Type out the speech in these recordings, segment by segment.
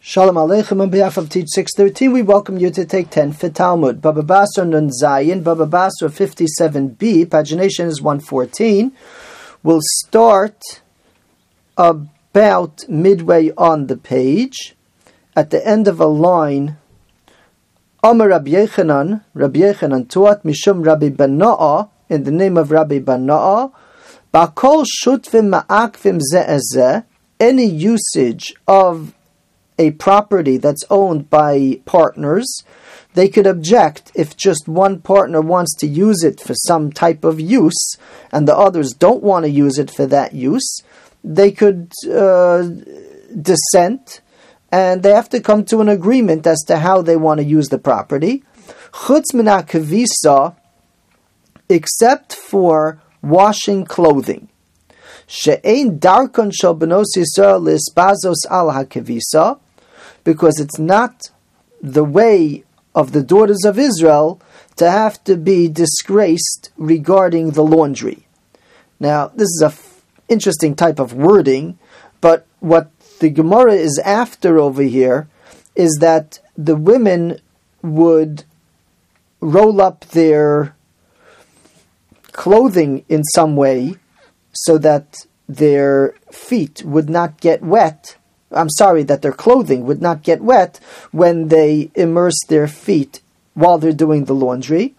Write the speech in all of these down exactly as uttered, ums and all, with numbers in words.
Shalom Aleichem. On behalf of Teach six thirteen, we welcome you to take ten for Talmud. Baba Basra Nun Zayin, Baba Basra fifty-seven b, pagination is one fourteen. We'll start about midway on the page. At the end of a line, Amar Rabbi Yechanan, Rabbi Yechanan taught Mishum Rabbi Bana'a, in the name of Rabbi Bana'a, Ba'kol shutvim ma'akvim ze'ezeh, any usage of a property that's owned by partners, they could object if just one partner wants to use it for some type of use and the others don't want to use it for that use. They could uh, dissent and they have to come to an agreement as to how they want to use the property. Chutz min hakavisa, except for washing clothing. She'ein darkon shel benos Yisrael lisbazos al hakavisa, because it's not the way of the daughters of Israel to have to be disgraced regarding the laundry. Now, this is an f- interesting type of wording, but what the Gemara is after over here is that the women would roll up their clothing in some way so that their feet would not get wet. I'm sorry, that their clothing would not get wet when they immerse their feet while they're doing the laundry.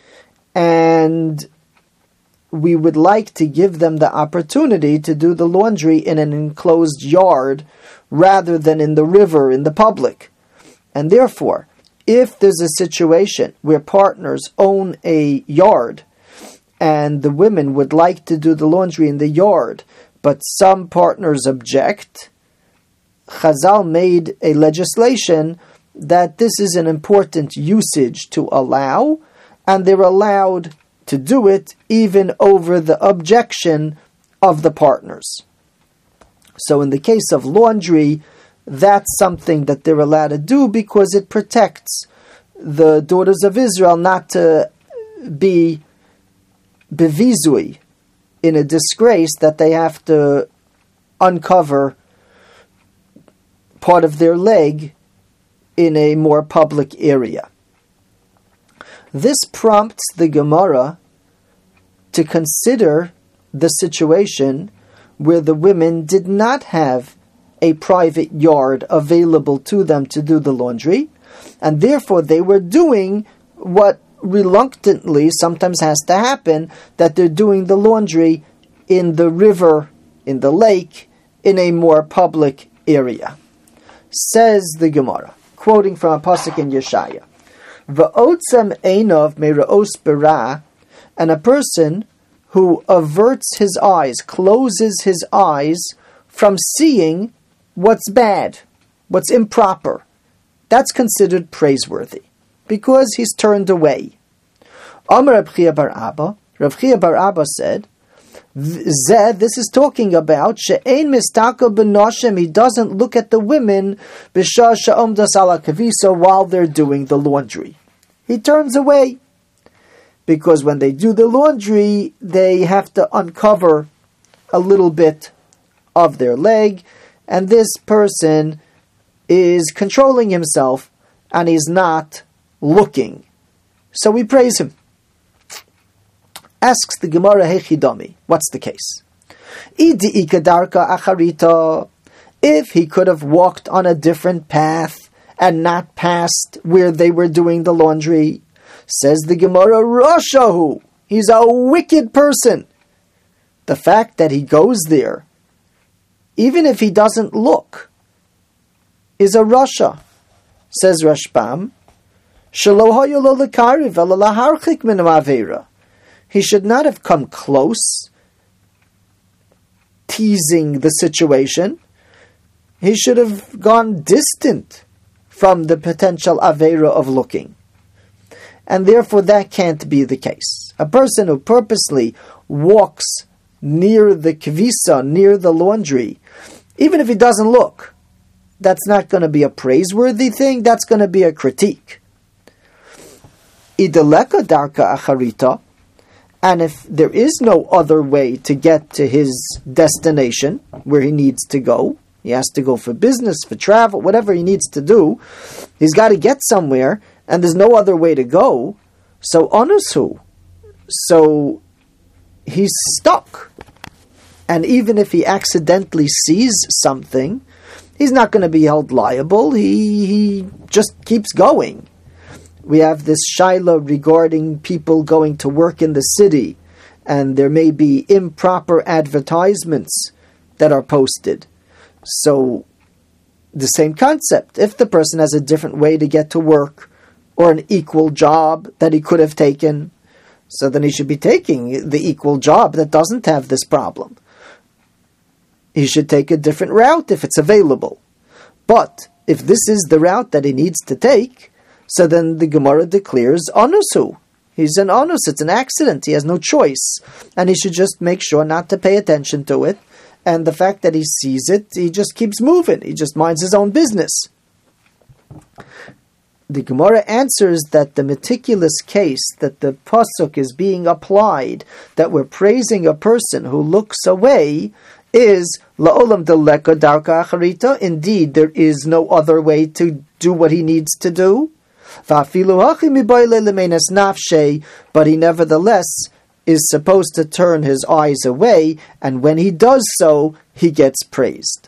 And we would like to give them the opportunity to do the laundry in an enclosed yard rather than in the river, in the public. And therefore, if there's a situation where partners own a yard and the women would like to do the laundry in the yard, but some partners object, Chazal made a legislation that this is an important usage to allow, and they're allowed to do it even over the objection of the partners. So in the case of laundry, that's something that they're allowed to do because it protects the daughters of Israel not to be bevizui, in a disgrace that they have to uncover part of their leg in a more public area. This prompts the Gemara to consider the situation where the women did not have a private yard available to them to do the laundry, and therefore they were doing what reluctantly sometimes has to happen, that they're doing the laundry in the river, in the lake, in a more public area. Says the Gemara, quoting from a pasuk in Yeshaya, "Va'otzem einov me're'os bara," and a person who averts his eyes, closes his eyes from seeing what's bad, what's improper, that's considered praiseworthy, because he's turned away. Amar Rav Chia bar Abba, Rav Chia bar Abba said, Zeh, this is talking about she'ein mistakel b'noshem, he doesn't look at the women b'shah she'omdas ala kavisa while they're doing the laundry. He turns away, because when they do the laundry, they have to uncover a little bit of their leg, and this person is controlling himself, and he's not looking. So we praise him. Asks the Gemara, Hechidami, what's the case? Idi ikadarka acharita, if he could have walked on a different path and not passed where they were doing the laundry, says the Gemara, Rashahu, he's a wicked person. The fact that he goes there, even if he doesn't look, is a Rasha. Says Rashbam, Shelo hayu lo lekariv ela laharchik min ha'avera. He should not have come close, teasing the situation. He should have gone distant from the potential avera of looking. And therefore that can't be the case. A person who purposely walks near the kvisa, near the laundry, even if he doesn't look, that's not going to be a praiseworthy thing, that's going to be a critique. Ideleka darka acharita, and if there is no other way to get to his destination, where he needs to go, He has to go for business, for travel, whatever he needs to do. He's got to get somewhere, and there's no other way to go. So onusu. So he's stuck. And even if he accidentally sees something, he's not going to be held liable. He, he just keeps going. We have this shaila regarding people going to work in the city, and there may be improper advertisements that are posted. So, the same concept. If the person has a different way to get to work, or an equal job that he could have taken, so then he should be taking the equal job that doesn't have this problem. He should take a different route if it's available. But, if this is the route that he needs to take, so then the Gemara declares onusu. He's an onus, it's an accident, he has no choice. And he should just make sure not to pay attention to it. And the fact that he sees it, he just keeps moving. He just minds his own business. The Gemara answers that the meticulous case that the pasuk is being applied, that we're praising a person who looks away, is la'olam deleka darka acharita. Indeed, there is no other way to do what he needs to do. But he nevertheless is supposed to turn his eyes away, and when he does so, he gets praised.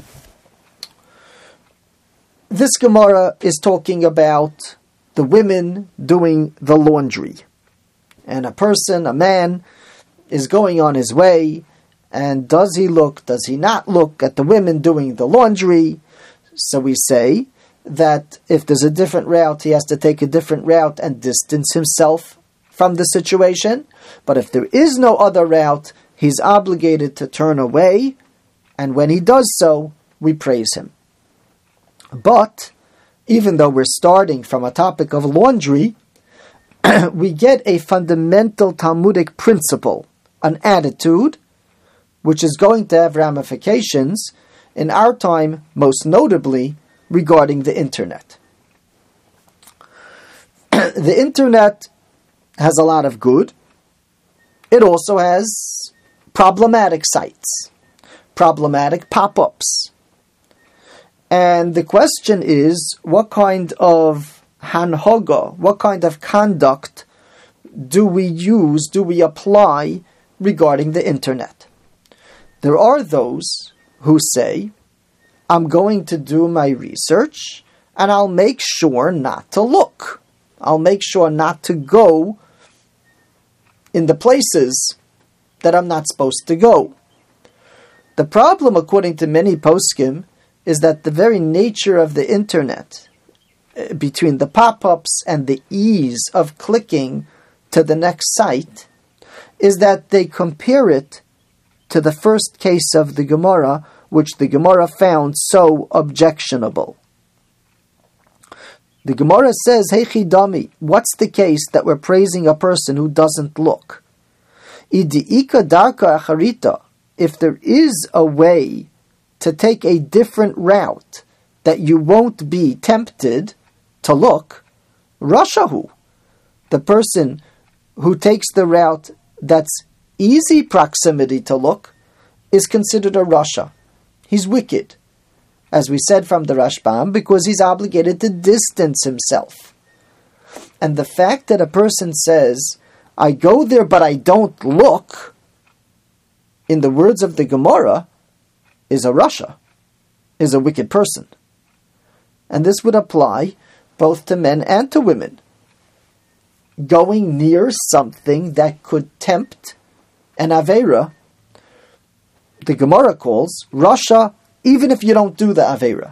This Gemara is talking about the women doing the laundry. And a person, a man, is going on his way, and does he look, does he not look at the women doing the laundry? So we say that if there's a different route, he has to take a different route and distance himself from the situation. But if there is no other route, he's obligated to turn away, and when he does so, we praise him. But, even though we're starting from a topic of laundry, we get a fundamental Talmudic principle, an attitude, which is going to have ramifications in our time, most notably, regarding the internet. The internet has a lot of good. It also has problematic sites, problematic pop-ups. And the question is, what kind of hanhoga, what kind of conduct do we use, do we apply regarding the internet? There are those who say, I'm going to do my research, and I'll make sure not to look. I'll make sure not to go in the places that I'm not supposed to go. The problem, according to many poskim, is that the very nature of the internet, between the pop-ups and the ease of clicking to the next site, is that they compare it to the first case of the Gemara, which the Gemara found so objectionable. The Gemara says, Hey Chidami, what's the case that we're praising a person who doesn't look? Idiika darka acharita, if there is a way to take a different route that you won't be tempted to look, Rashahu, the person who takes the route that's easy proximity to look, is considered a Rasha. He's wicked, as we said from the Rashbam, because he's obligated to distance himself. And the fact that a person says, I go there but I don't look, in the words of the Gemara, is a Rasha, is a wicked person. And this would apply both to men and to women. Going near something that could tempt an Aveira, the Gemara calls Rasha, even if you don't do the Aveira.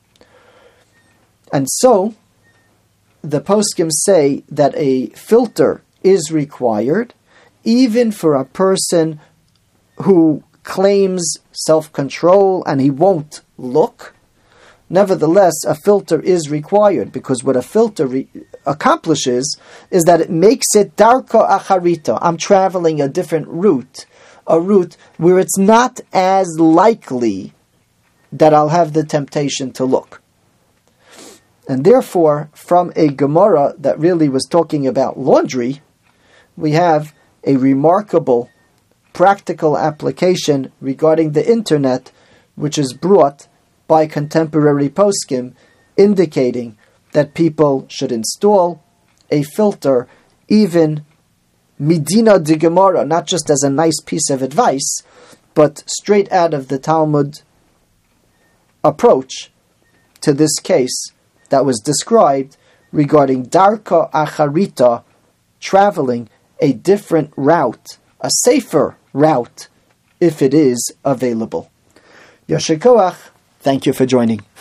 And so, the poskim say that a filter is required, even for a person who claims self-control and he won't look. Nevertheless, a filter is required, because what a filter re- accomplishes is that it makes it darka acharita. I'm traveling a different route, a route where it's not as likely that I'll have the temptation to look. And therefore, from a Gemara that really was talking about laundry, we have a remarkable practical application regarding the internet which is brought by contemporary poskim, indicating that people should install a filter, even midina de Gemara, not just as a nice piece of advice, but straight out of the Talmud approach to this case that was described regarding Darka Acharita, traveling a different route, a safer route, if it is available. Yasher Koach, thank you for joining.